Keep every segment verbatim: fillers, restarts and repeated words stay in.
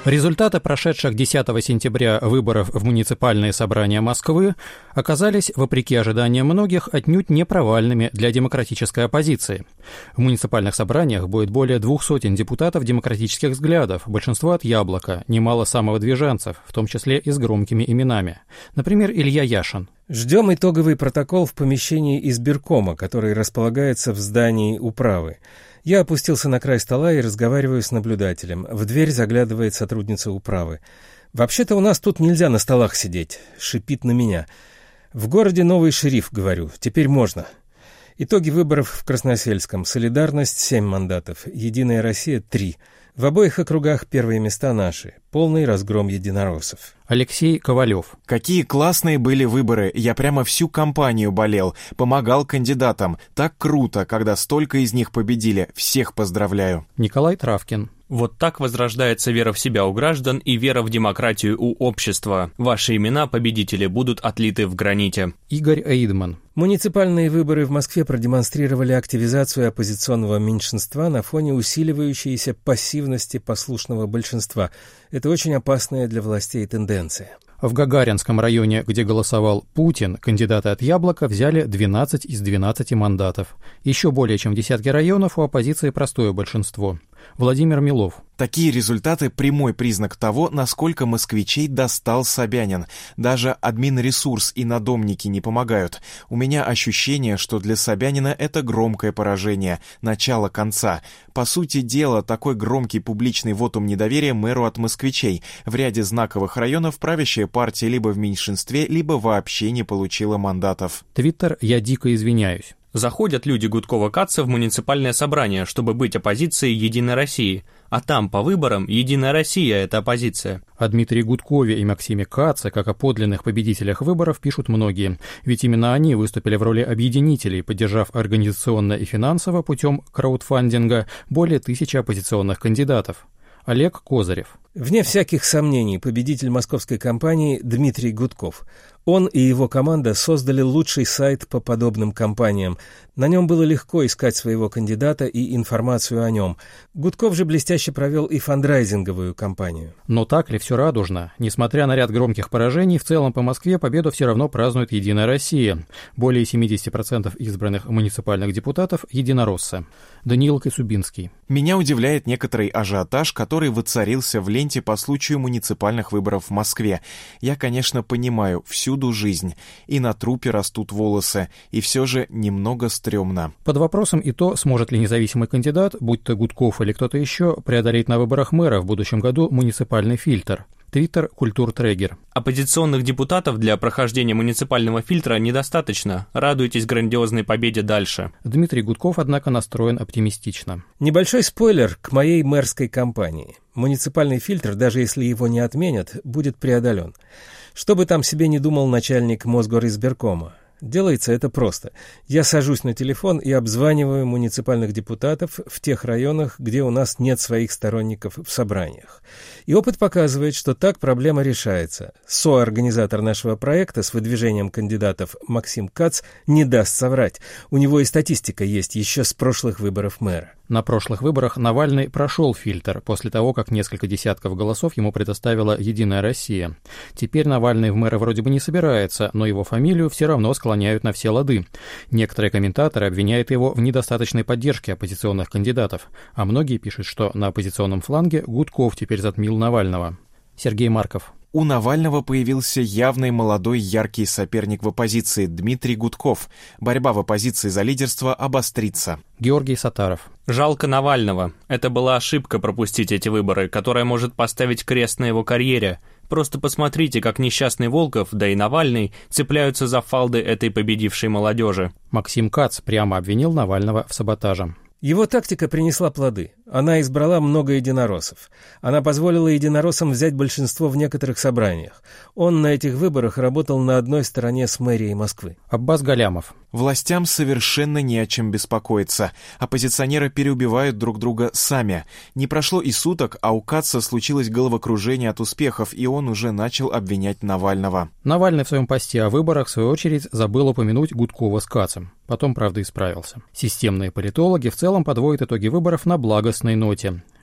Результаты прошедших десятого сентября выборов в муниципальные собрания Москвы оказались, вопреки ожиданиям многих, отнюдь не провальными для демократической оппозиции. В муниципальных собраниях будет более двух сотен депутатов демократических взглядов, большинство от «Яблока», немало самовыдвиженцев, в том числе и с громкими именами. Например, Илья Яшин. Ждем итоговый протокол в помещении избиркома, который располагается в здании управы. Я опустился на край стола и разговариваю с наблюдателем. В дверь заглядывает сотрудница управы. «Вообще-то у нас тут нельзя на столах сидеть», — шипит на меня. «В городе новый шериф, говорю, теперь можно». Итоги выборов в Красносельском. Солидарность — семь мандатов, Единая Россия — три. В обоих округах первые места наши. Полный разгром единороссов. Алексей Ковалев. Какие классные были выборы. Я прямо всю кампанию болел. Помогал кандидатам. Так круто, когда столько из них победили. Всех поздравляю. Николай Травкин. Вот так возрождается вера в себя у граждан и вера в демократию у общества. Ваши имена, победители, будут отлиты в граните. Игорь Эйдман. Муниципальные выборы в Москве продемонстрировали активизацию оппозиционного меньшинства на фоне усиливающейся пассивности послушного большинства. Это очень опасная для властей тенденция. В Гагаринском районе, где голосовал Путин, кандидаты от «Яблока» взяли двенадцать из двенадцати мандатов. Еще более чем в десятке районов у оппозиции простое большинство. Владимир Милов. Такие результаты – прямой признак того, насколько москвичей достал Собянин. Даже админресурс и надомники не помогают. У меня ощущение, что для Собянина это громкое поражение, начало конца. По сути дела, такой громкий публичный вотум недоверия мэру от москвичей. В ряде знаковых районов правящая партия либо в меньшинстве, либо вообще не получила мандатов. Твиттер «Я дико извиняюсь». Заходят люди Гудкова-Катца в муниципальное собрание, чтобы быть оппозицией Единой России. А там, по выборам, Единая Россия – это оппозиция. О Дмитрии Гудкове и Максиме Катце, как о подлинных победителях выборов, пишут многие. Ведь именно они выступили в роли объединителей, поддержав организационно и финансово путем краудфандинга более тысячи оппозиционных кандидатов. Олег Козырев. Вне всяких сомнений, победитель московской кампании Дмитрий Гудков. Он и его команда создали лучший сайт по подобным кампаниям. На нем было легко искать своего кандидата и информацию о нем. Гудков же блестяще провел и фандрайзинговую кампанию. Но так ли все радужно? Несмотря на ряд громких поражений, в целом по Москве победу все равно празднует Единая Россия. Более семьдесят процентов избранных муниципальных депутатов – единороссы. Даниил Косубинский. Меня удивляет некоторый ажиотаж, который воцарился в ленте по случаю муниципальных выборов в Москве. Я, конечно, понимаю, всюду жизнь, и на трупе растут волосы, и все же немного стрёмно. Под вопросом и то, сможет ли независимый кандидат, будь то Гудков или кто-то еще, преодолеть на выборах мэра в будущем году муниципальный фильтр. Твиттер «Культуртрегер». Оппозиционных депутатов для прохождения муниципального фильтра недостаточно. Радуйтесь грандиозной победе дальше. Дмитрий Гудков, однако, настроен оптимистично. Небольшой спойлер к моей мэрской кампании. Муниципальный фильтр, даже если его не отменят, будет преодолен. Что бы там себе не думал начальник Мосгоризбиркома. Делается это просто. Я сажусь на телефон и обзваниваю муниципальных депутатов в тех районах, где у нас нет своих сторонников в собраниях. И опыт показывает, что так проблема решается. Соорганизатор нашего проекта с выдвижением кандидатов Максим Кац не даст соврать. У него и статистика есть еще с прошлых выборов мэра. На прошлых выборах Навальный прошел фильтр после того, как несколько десятков голосов ему предоставила «Единая Россия». Теперь Навальный в мэры вроде бы не собирается, но его фамилию все равно склоняют на все лады. Некоторые комментаторы обвиняют его в недостаточной поддержке оппозиционных кандидатов, а многие пишут, что на оппозиционном фланге Гудков теперь затмил Навального. Сергей Марков. У Навального появился явный молодой яркий соперник в оппозиции – Дмитрий Гудков. Борьба в оппозиции за лидерство обострится. Георгий Сатаров. Жалко Навального. Это была ошибка пропустить эти выборы, которая может поставить крест на его карьере. Просто посмотрите, как несчастный Волков, да и Навальный, цепляются за фалды этой победившей молодежи. Максим Кац прямо обвинил Навального в саботаже. Его тактика принесла плоды. Она избрала много единороссов. Она позволила единороссам взять большинство в некоторых собраниях. Он на этих выборах работал на одной стороне с мэрией Москвы. Аббас Галямов. Властям совершенно не о чем беспокоиться. Оппозиционеры переубивают друг друга сами. Не прошло и суток, а у Катца случилось головокружение от успехов, и он уже начал обвинять Навального. Навальный в своем посте о выборах, в свою очередь, забыл упомянуть Гудкова с Кацем. Потом, правда, исправился. Системные политологи в целом подводят итоги выборов на благостной ноте.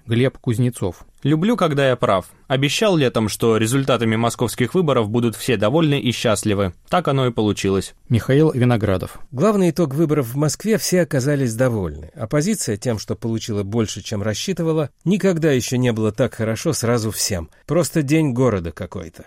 Глеб Кузнецов. Люблю, когда я прав. Обещал летом, что результатами московских выборов будут все довольны и счастливы. Так оно и получилось. Михаил Виноградов. Главный итог выборов в Москве: все оказались довольны. Оппозиция тем, что получила больше, чем рассчитывала. Никогда еще не было так хорошо сразу всем. Просто день города какой-то.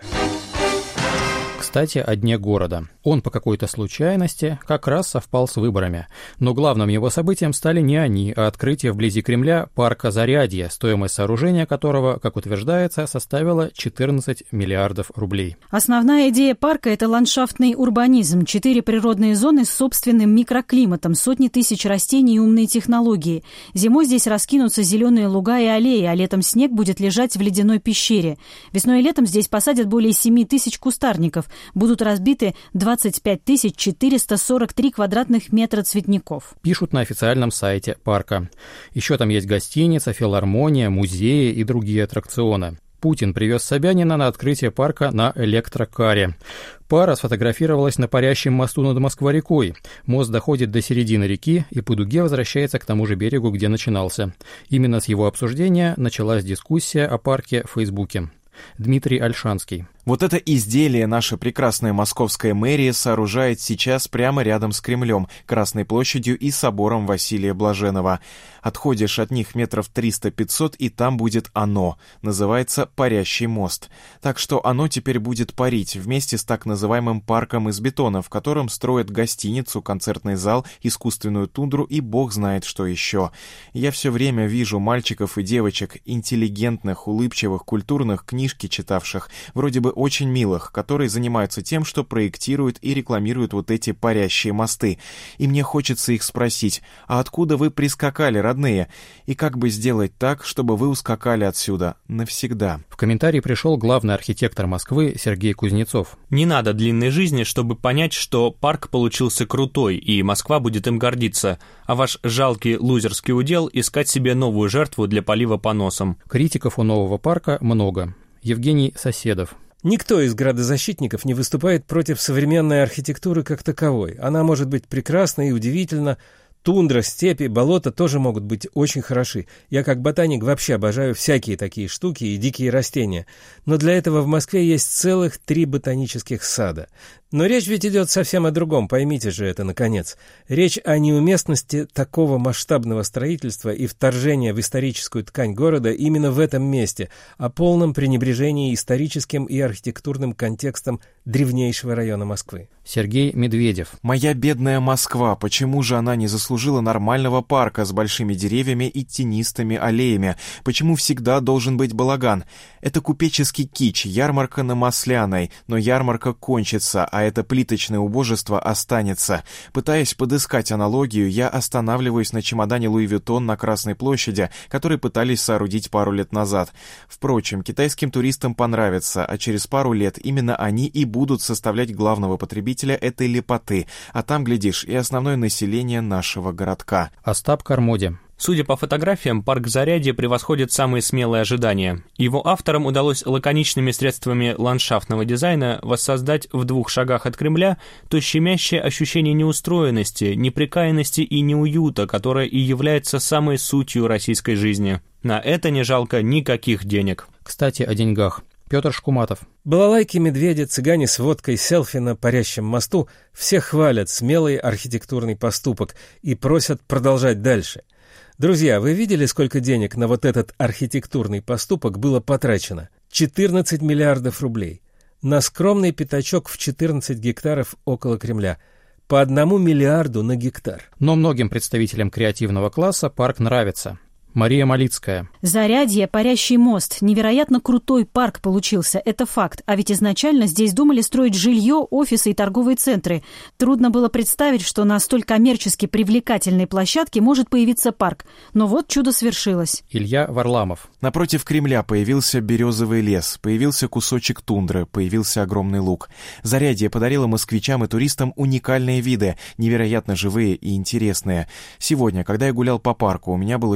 Кстати, о Дне города. Он по какой-то случайности как раз совпал с выборами. Но главным его событием стали не они, а открытие вблизи Кремля парка Зарядье, стоимость сооружения которого, как утверждается, составила четырнадцать миллиардов рублей. Основная идея парка – это ландшафтный урбанизм. Четыре природные зоны с собственным микроклиматом, сотни тысяч растений и умные технологии. Зимой здесь раскинутся зеленые луга и аллеи, а летом снег будет лежать в ледяной пещере. Весной и летом здесь посадят более семи тысяч кустарников. Будут разбиты двадцать пять тысяч четыреста сорок три квадратных метра цветников. Пишут на официальном сайте парка. Еще там есть гостиница, филармония, музеи и другие аттракционы. Путин привез Собянина на открытие парка на электрокаре. Пара сфотографировалась на парящем мосту над Москва-рекой. Мост доходит до середины реки и по дуге возвращается к тому же берегу, где начинался. Именно с его обсуждения началась дискуссия о парке в Фейсбуке. Дмитрий Ольшанский. Вот это изделие наша прекрасная московская мэрия сооружает сейчас прямо рядом с Кремлем, Красной площадью и собором Василия Блаженного. Отходишь от них метров триста-пятьсот, и там будет оно. Называется «Парящий мост». Так что оно теперь будет парить вместе с так называемым парком из бетона, в котором строят гостиницу, концертный зал, искусственную тундру и бог знает что еще. Я все время вижу мальчиков и девочек, интеллигентных, улыбчивых, культурных, книжки читавших, вроде бы очень милых, которые занимаются тем, что проектируют и рекламируют вот эти парящие мосты. И мне хочется их спросить: а откуда вы прискакали, родные? И как бы сделать так, чтобы вы ускакали отсюда навсегда? В комментарий пришел главный архитектор Москвы Сергей Кузнецов. Не надо длинной жизни, чтобы понять, что парк получился крутой, и Москва будет им гордиться, а ваш жалкий лузерский удел — искать себе новую жертву для полива по носам. Критиков у нового парка много. Евгений Соседов. Никто из градозащитников не выступает против современной архитектуры как таковой. Она может быть прекрасна и удивительна. Тундра, степи, болота тоже могут быть очень хороши. Я как ботаник вообще обожаю всякие такие штуки и дикие растения. Но для этого в Москве есть целых три ботанических сада. Но речь ведь идет совсем о другом, поймите же это, наконец. Речь о неуместности такого масштабного строительства и вторжения в историческую ткань города именно в этом месте, о полном пренебрежении историческим и архитектурным контекстом древнейшего района Москвы. Сергей Медведев. Моя бедная Москва, почему же она не заслужила нормального парка с большими деревьями и тенистыми аллеями? Почему всегда должен быть балаган? Это купеческий кич, ярмарка на Масляной, но ярмарка кончится, а это плиточное убожество останется. Пытаясь подыскать аналогию, я останавливаюсь на чемодане Луи Виттон на Красной площади, который пытались соорудить пару лет назад. Впрочем, китайским туристам понравится, а через пару лет именно они и будут составлять главного потребителя этой лепоты, а там, глядишь, и основное население нашего городка. Остап Кармоди. Судя по фотографиям, парк Зарядье превосходит самые смелые ожидания. Его авторам удалось лаконичными средствами ландшафтного дизайна воссоздать в двух шагах от Кремля то щемящее ощущение неустроенности, неприкаянности и неуюта, которое и является самой сутью российской жизни. На это не жалко никаких денег. Кстати, о деньгах. Петр Шкуматов. Балалайки, медведи, цыгане с водкой, селфи на парящем мосту — все хвалят смелый архитектурный поступок и просят продолжать дальше. Друзья, вы видели, сколько денег на вот этот архитектурный поступок было потрачено? четырнадцать миллиардов рублей. На скромный пятачок в четырнадцать гектаров около Кремля. По одному миллиарду на гектар. Но многим представителям креативного класса парк нравится. Мария Малицкая. Зарядье, парящий мост. Невероятно крутой парк получился, это факт. А ведь изначально здесь думали строить жилье, офисы и торговые центры. Трудно было представить, что на столь коммерчески привлекательной площадке может появиться парк. Но вот чудо свершилось. Илья Варламов. Напротив Кремля появился березовый лес, появился кусочек тундры, появился огромный луг. Зарядье подарило москвичам и туристам уникальные виды, невероятно живые и интересные. Сегодня, когда я гулял по парку, у меня было чувство,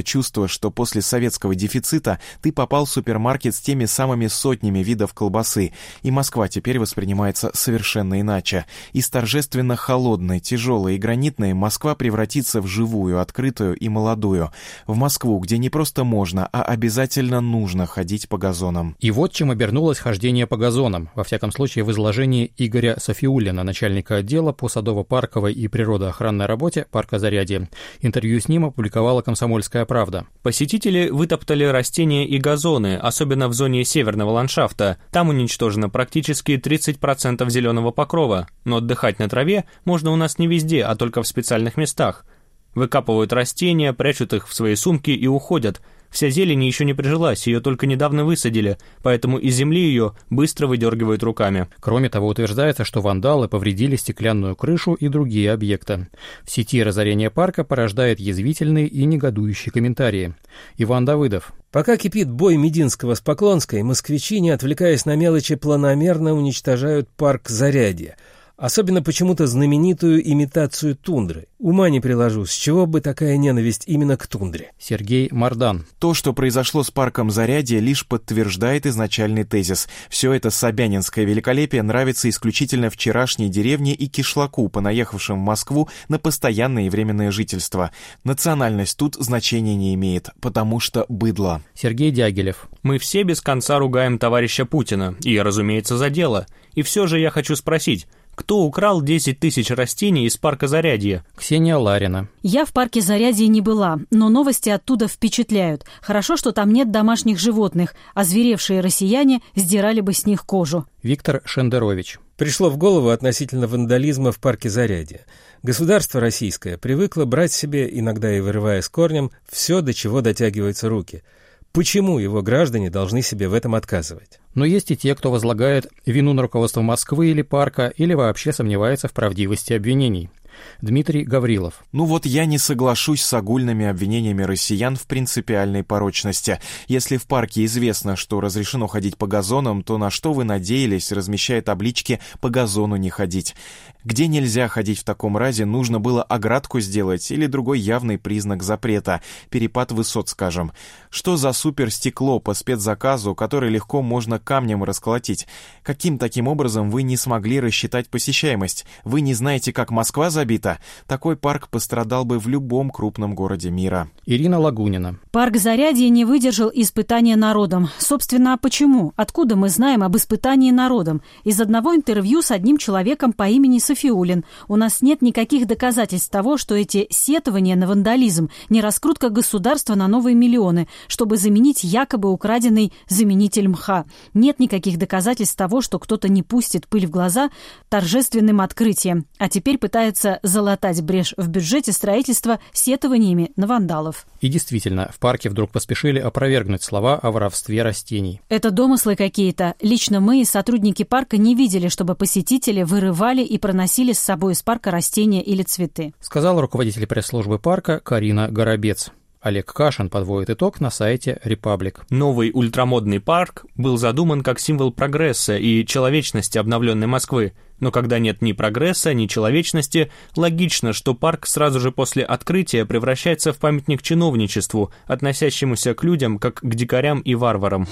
чувство, что после советского дефицита ты попал в супермаркет с теми самыми сотнями видов колбасы, и Москва теперь воспринимается совершенно иначе. Из торжественно холодной, тяжелой и гранитной Москва превратится в живую, открытую и молодую. В Москву, где не просто можно, а обязательно нужно ходить по газонам. И вот чем обернулось хождение по газонам, во всяком случае в изложении Игоря Софиуллина, начальника отдела по садово-парковой и природоохранной работе парка Зарядье. Интервью с ним опубликовала «Комсомольская правда». Посетители вытоптали растения и газоны, особенно в зоне северного ландшафта. Там уничтожено практически тридцать процентов зеленого покрова, но отдыхать на траве можно у нас не везде, а только в специальных местах. Выкапывают растения, прячут их в свои сумки и уходят. Вся зелень еще не прижилась, ее только недавно высадили, поэтому из земли ее быстро выдергивают руками. Кроме того, утверждается, что вандалы повредили стеклянную крышу и другие объекты. В сети разорение парка порождает язвительные и негодующие комментарии. Иван Давыдов. Пока кипит бой Мединского с Поклонской, москвичи, не отвлекаясь на мелочи, планомерно уничтожают парк Зарядье. Особенно почему-то знаменитую имитацию тундры. Ума не приложу, с чего бы такая ненависть именно к тундре. Сергей Мардан. То, что произошло с парком Зарядье, лишь подтверждает изначальный тезис. Все это собянинское великолепие нравится исключительно вчерашней деревне и кишлаку, понаехавшим в Москву на постоянное и временное жительство. Национальность тут значения не имеет, потому что быдло. Сергей Дягилев. Мы все без конца ругаем товарища Путина, и, разумеется, за дело. И все же я хочу спросить, кто украл десять тысяч растений из парка Зарядье? Ксения Ларина. Я в парке Зарядье не была, но новости оттуда впечатляют. Хорошо, что там нет домашних животных, а зверевшие россияне сдирали бы с них кожу. Виктор Шендерович. Пришло в голову относительно вандализма в парке Зарядье. Государство российское привыкло брать себе, иногда и вырывая с корнем, все, до чего дотягиваются руки. Почему его граждане должны себе в этом отказывать? Но есть и те, кто возлагает вину на руководство Москвы или парка, или вообще сомневается в правдивости обвинений. Дмитрий Гаврилов. Ну вот я не соглашусь с огульными обвинениями россиян в принципиальной порочности. Если в парке известно, что разрешено ходить по газонам, то на что вы надеялись, размещая таблички «по газону не ходить»? Где нельзя ходить в таком разе, нужно было оградку сделать или другой явный признак запрета, перепад высот, скажем. Что за суперстекло по спецзаказу, которое легко можно камнем расколотить? Каким таким образом вы не смогли рассчитать посещаемость? Вы не знаете, как Москва забита? Такой парк пострадал бы в любом крупном городе мира. Ирина Лагунина. Парк Зарядье не выдержал испытания народом. Собственно, а почему? Откуда мы знаем об испытании народом? Из одного интервью с одним человеком по имени Софиуллин. У нас нет никаких доказательств того, что эти сетования на вандализм не раскрутка государства на новые миллионы, чтобы заменить якобы украденный заменитель мха. Нет никаких доказательств того, что кто-то не пустит пыль в глаза торжественным открытием, а теперь пытается залатать брешь в бюджете строительства сетованиями на вандалов. И действительно, в парке вдруг поспешили опровергнуть слова о воровстве растений. Это домыслы какие-то. Лично мы и сотрудники парка не видели, чтобы посетители вырывали и проносили с собой из парка растения или цветы. Сказал руководитель пресс-службы парка Карина Горобец. Олег Кашин подводит итог на сайте «Репаблик». Новый ультрамодный парк был задуман как символ прогресса и человечности обновленной Москвы. Но когда нет ни прогресса, ни человечности, логично, что парк сразу же после открытия превращается в памятник чиновничеству, относящемуся к людям как к дикарям и варварам.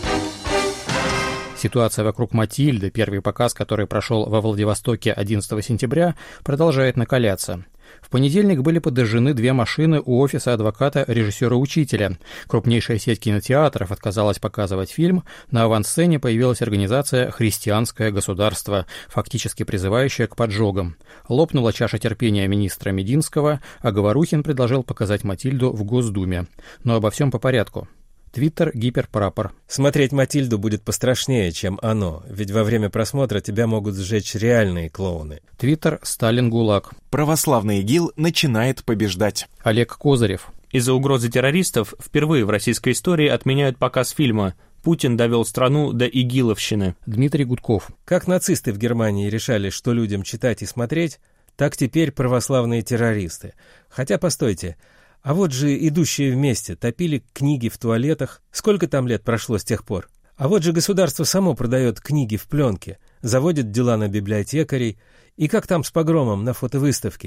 Ситуация вокруг Матильды, первый показ, который прошел во Владивостоке одиннадцатого сентября, продолжает накаляться. В понедельник были подожжены две машины у офиса адвоката режиссера-учителя. Крупнейшая сеть кинотеатров отказалась показывать фильм. На авансцене появилась организация «Христианское государство», фактически призывающая к поджогам. Лопнула чаша терпения министра Мединского, а Говорухин предложил показать Матильду в Госдуме. Но обо всем по порядку. Твиттер Гиперпрапор. Смотреть Матильду будет пострашнее, чем оно, ведь во время просмотра тебя могут сжечь реальные клоуны. Твиттер Сталин ГУЛАГ. Православный ИГИЛ начинает побеждать. Олег Козырев. Из-за угрозы террористов впервые в российской истории отменяют показ фильма «Путин довел страну до игиловщины». Дмитрий Гудков. Как нацисты в Германии решали, что людям читать и смотреть, так теперь православные террористы. Хотя, постойте, а вот же идущие вместе топили книги в туалетах. Сколько там лет прошло с тех пор? А вот же государство само продает книги в пленке, заводит дела на библиотекарей. И как там с погромом на фотовыставке?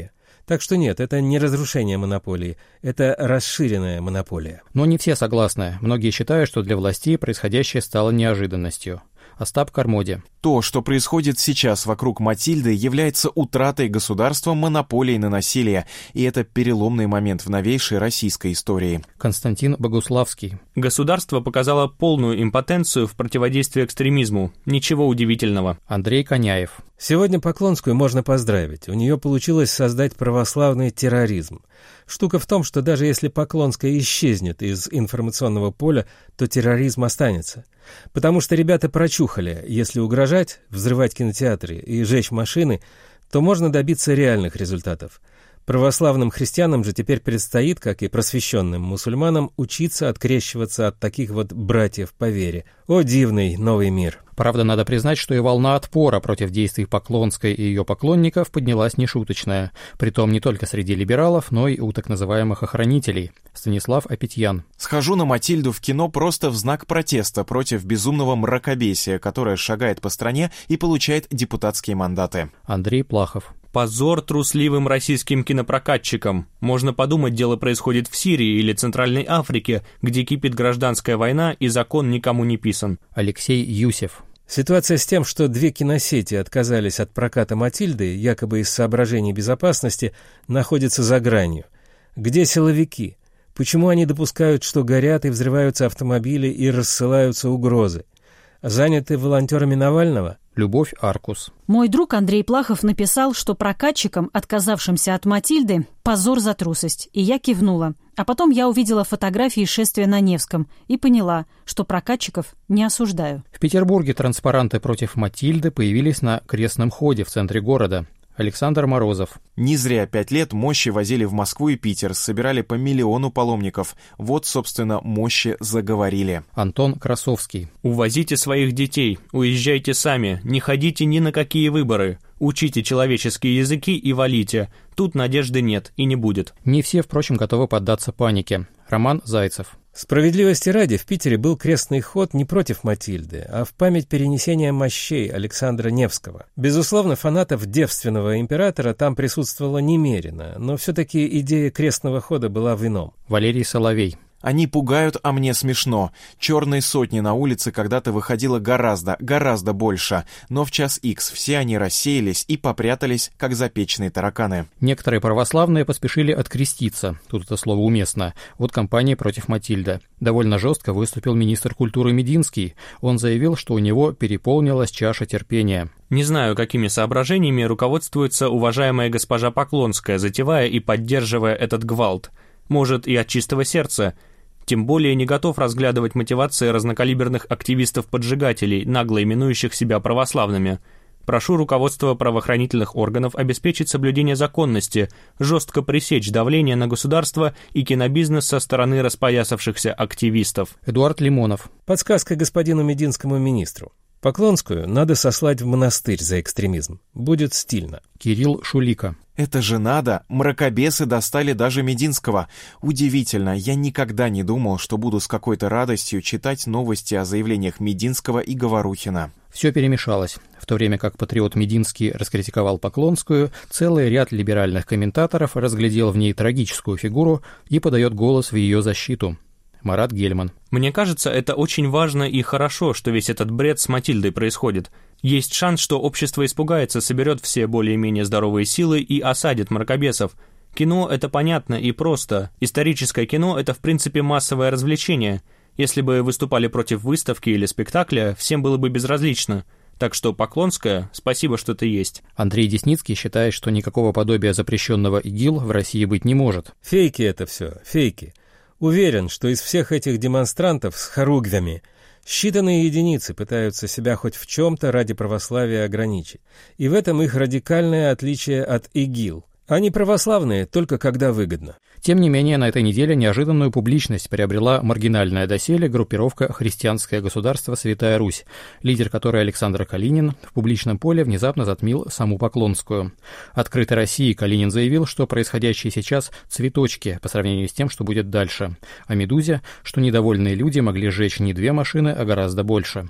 Так что нет, это не разрушение монополии, это расширенная монополия. Но не все согласны. Многие считают, что для властей происходящее стало неожиданностью. Остап Кармоди. То, что происходит сейчас вокруг Матильды, является утратой государства монополии на насилие, и это переломный момент в новейшей российской истории. Константин Богуславский. Государство показало полную импотенцию в противодействии экстремизму. Ничего удивительного. Андрей Коняев. Сегодня Поклонскую можно поздравить. У нее получилось создать православный терроризм. Штука в том, что даже если Поклонская исчезнет из информационного поля, то терроризм останется. Потому что ребята прочухали, если угрожать, взрывать кинотеатры и жечь машины, то можно добиться реальных результатов. Православным христианам же теперь предстоит, как и просвещенным мусульманам, учиться открещиваться от таких вот братьев по вере. О, дивный новый мир! Правда, надо признать, что и волна отпора против действий Поклонской и ее поклонников поднялась нешуточная, притом не только среди либералов, но и у так называемых охранителей. Станислав Апетьян. Схожу на Матильду в кино просто в знак протеста против безумного мракобесия, которое шагает по стране и получает депутатские мандаты. Андрей Плахов. Позор трусливым российским кинопрокатчикам. Можно подумать, дело происходит в Сирии или Центральной Африке, где кипит гражданская война и закон никому не писан. Алексей Юсев. Ситуация с тем, что две киносети отказались от проката «Матильды», якобы из соображений безопасности, находится за гранью. Где силовики? Почему они допускают, что горят и взрываются автомобили и рассылаются угрозы? Заняты волонтерами Навального? Любовь Аркус. Мой друг Андрей Плахов написал, что прокатчикам, отказавшимся от «Матильды», позор за трусость, и я кивнула. А потом я увидела фотографии шествия на Невском и поняла, что прокатчиков не осуждаю. В Петербурге транспаранты против «Матильды» появились на Крестном ходе в центре города. Александр Морозов. Не зря пять лет мощи возили в Москву и Питер, собирали по миллиону паломников. Вот, собственно, мощи заговорили. Антон Красовский. Увозите своих детей, уезжайте сами, не ходите ни на какие выборы. Учите человеческие языки и валите. Тут надежды нет и не будет. Не все, впрочем, готовы поддаться панике. Роман Зайцев. Справедливости ради, в Питере был крестный ход не против Матильды, а в память перенесения мощей Александра Невского. Безусловно, фанатов девственного императора там присутствовало немерено, но все-таки идея крестного хода была в ином. Валерий Соловей. Они пугают, а мне смешно. Черной сотни на улице когда-то выходило гораздо, гораздо больше. Но в час икс все они рассеялись и попрятались, как запечные тараканы. Некоторые православные поспешили откреститься, тут это слово уместно, от кампании против Матильды. Довольно жестко выступил министр культуры Мединский. Он заявил, что у него переполнилась чаша терпения. Не знаю, какими соображениями руководствуется уважаемая госпожа Поклонская, затевая и поддерживая этот гвалт. Может, и от чистого сердца. Тем более не готов разглядывать мотивации разнокалиберных активистов-поджигателей, нагло именующих себя православными. Прошу руководство правоохранительных органов обеспечить соблюдение законности, жестко пресечь давление на государство и кинобизнес со стороны распоясавшихся активистов. Эдуард Лимонов. Подсказка господину мединскому министру. Поклонскую надо сослать в монастырь за экстремизм. Будет стильно. Кирилл Шулика. Это же надо! Мракобесы достали даже Мединского. Удивительно, я никогда не думал, что буду с какой-то радостью читать новости о заявлениях Мединского и Говорухина. Все перемешалось. В то время как патриот Мединский раскритиковал Поклонскую, целый ряд либеральных комментаторов разглядел в ней трагическую фигуру и подает голос в ее защиту. Марат Гельман. Мне кажется, это очень важно и хорошо, что весь этот бред с Матильдой происходит. Есть шанс, что общество испугается, соберет все более-менее здоровые силы и осадит мракобесов. Кино — это понятно и просто. Историческое кино — это в принципе массовое развлечение. Если бы выступали против выставки или спектакля, всем было бы безразлично. Так что Поклонская, спасибо, что ты есть. Андрей Десницкий считает, что никакого подобия запрещенного ИГИЛ в России быть не может. Фейки это все, фейки. Уверен, что из всех этих демонстрантов с хоругвями считанные единицы пытаются себя хоть в чем-то ради православия ограничить. И в этом их радикальное отличие от ИГИЛ. Они православные только когда выгодно. Тем не менее, на этой неделе неожиданную публичность приобрела маргинальная доселе группировка «Христианское государство Святая Русь», лидер которой Александр Калинин в публичном поле внезапно затмил саму Поклонскую. «Открытой России» Калинин заявил, что происходящее сейчас цветочки по сравнению с тем, что будет дальше. А «Медузе», что недовольные люди могли сжечь не две машины, а гораздо больше.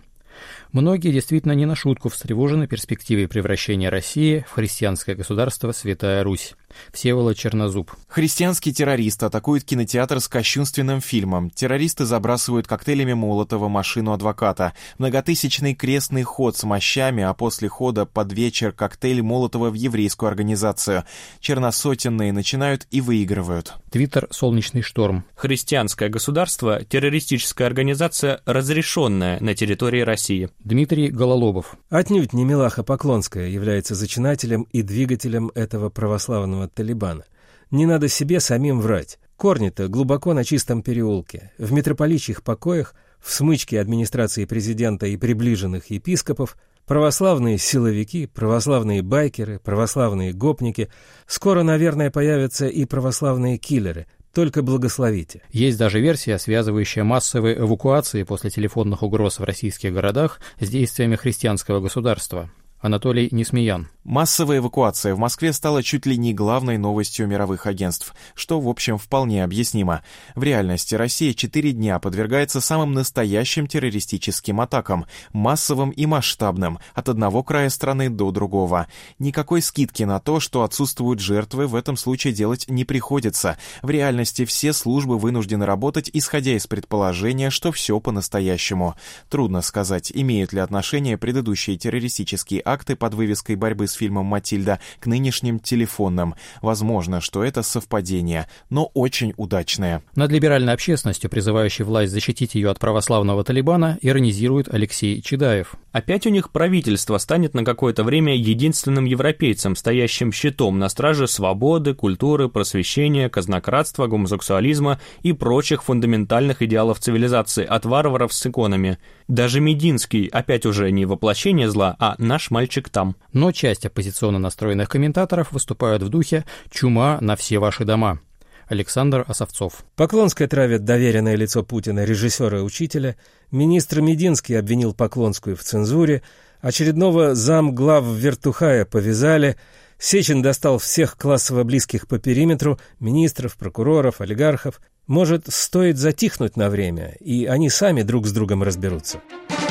Многие действительно не на шутку встревожены перспективой превращения России в христианское государство Святая Русь. Всеволод Чернозуб. Христианский террорист атакует кинотеатр с кощунственным фильмом. Террористы забрасывают коктейлями Молотова машину адвоката. Многотысячный крестный ход с мощами, а после хода под вечер коктейль Молотова в еврейскую организацию. Черносотенные начинают и выигрывают. Твиттер «Солнечный шторм». Христианское государство – террористическая организация, разрешенная на территории России. Дмитрий Гололобов. Отнюдь не Милаха Поклонская является зачинателем и двигателем этого православного Талибана. Не надо себе самим врать. Корни-то глубоко на Чистом переулке, в митрополичьих покоях, в смычке администрации президента и приближенных епископов, православные силовики, православные байкеры, православные гопники. Скоро, наверное, появятся и православные киллеры. Только благословите. Есть даже версия, связывающая массовые эвакуации после телефонных угроз в российских городах с действиями христианского государства. Анатолий Несмеян. Массовая эвакуация в Москве стала чуть ли не главной новостью мировых агентств, что, в общем, вполне объяснимо. В реальности Россия четыре дня подвергается самым настоящим террористическим атакам, массовым и масштабным, от одного края страны до другого. Никакой скидки на то, что отсутствуют жертвы, в этом случае делать не приходится. В реальности все службы вынуждены работать, исходя из предположения, что все по-настоящему. Трудно сказать, имеют ли отношение предыдущие террористические акты под вывеской борьбы с фильмом «Матильда» к нынешним телефонным. Возможно, что это совпадение, но очень удачное. Над либеральной общественностью, призывающей власть защитить ее от православного Талибана, иронизирует Алексей Чедаев. Опять у них правительство станет на какое-то время единственным европейцем, стоящим щитом на страже свободы, культуры, просвещения, казнократства, гомосексуализма и прочих фундаментальных идеалов цивилизации от варваров с иконами. Даже Мединский опять уже не воплощение зла, а наш мальчик там. Но часть оппозиционно настроенных комментаторов выступают в духе «чума на все ваши дома». Александр Осовцов. Поклонская травит доверенное лицо Путина, режиссера и учителя. Министр Мединский обвинил Поклонскую в цензуре. Очередного замглав Вертухая повязали. Сечин достал всех классово близких по периметру, министров, прокуроров, олигархов. Может, стоит затихнуть на время, и они сами друг с другом разберутся.